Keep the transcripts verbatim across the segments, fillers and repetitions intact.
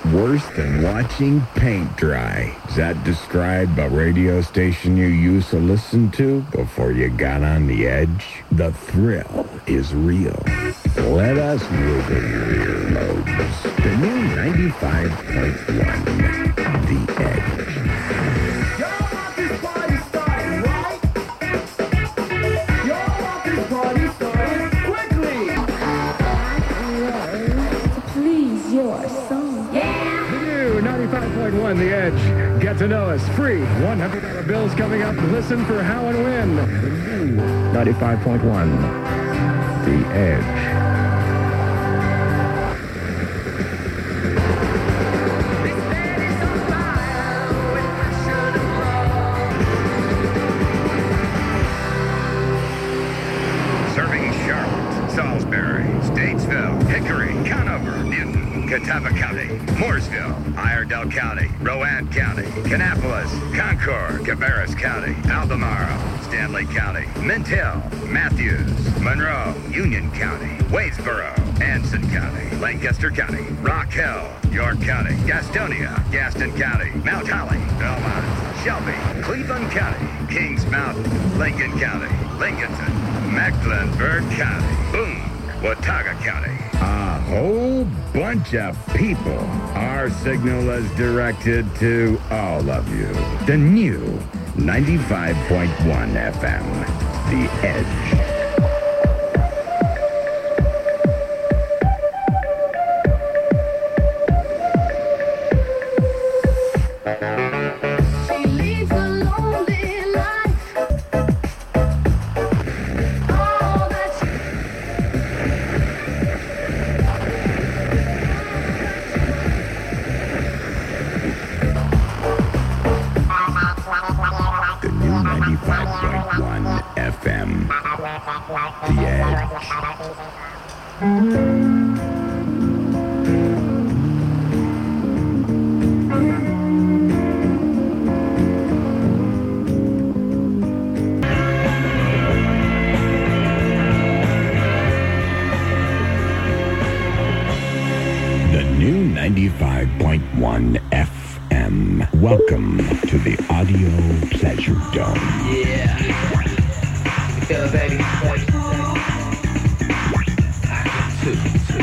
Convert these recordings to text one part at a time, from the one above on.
Worse than watching paint dry. Is that described a radio station you used to listen to before you got on the edge? The thrill is real. Let us wiggle your earlobes. The new ninety-five point one, The Edge. Y'all want this party started, right? Y'all want this party started quickly! To please your soul. The new ninety-five point one The Edge. Get to know us. Free. one hundred dollar bills coming up. Listen for how and when. The new ninety-five point one The Edge. Serving Charlotte, Salisbury, Statesville, Hickory, Conover, Newton, Catawba County, Mooresville, Iredell County, Rowan County, Kannapolis, Concord, Cabarrus County, Albemarle, Stanley County, Mint Hill, Matthews, Monroe, Union County, Wadesboro, Anson County, Lancaster County, Rock Hill, York County, Gastonia, Gaston County, Mount Holly, Belmont, Shelby, Cleveland County, Kings Mountain, Lincoln County, Lincolnton, Mecklenburg County, Boone, Watauga County. A whole bunch of people. Our signal is directed to all of you. The new ninety-five point one F M, The Edge. She leads a lonely life. All that she The new ninety-five point one F M, The Edge. The new ninety-five point one F M. Welcome to the Audio Pleasure Dome. Yeah. You feel it, baby? Two, two.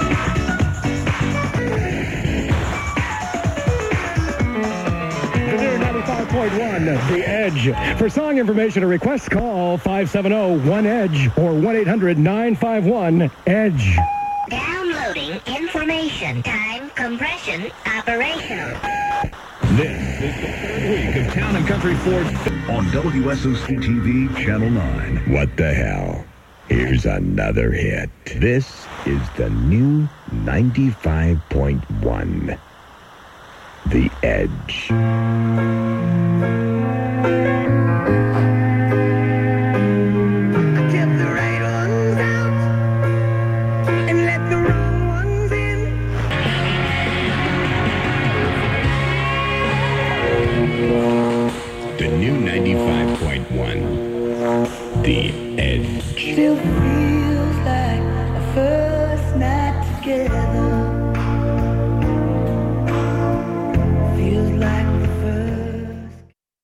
The new ninety-five point one The Edge. For song information or requests, call five seven zero one EDGE or one eight hundred nine five one EDGE. Downloading information. Time compression operational. This is the third week of Town and Country Ford on W S O C T V Channel nine. What the hell? Here's another hit. This is the new ninety-five point one The Edge. Kept the right ones out and let the wrong ones in. The new ninety-five point one The Edge. still feels like a first.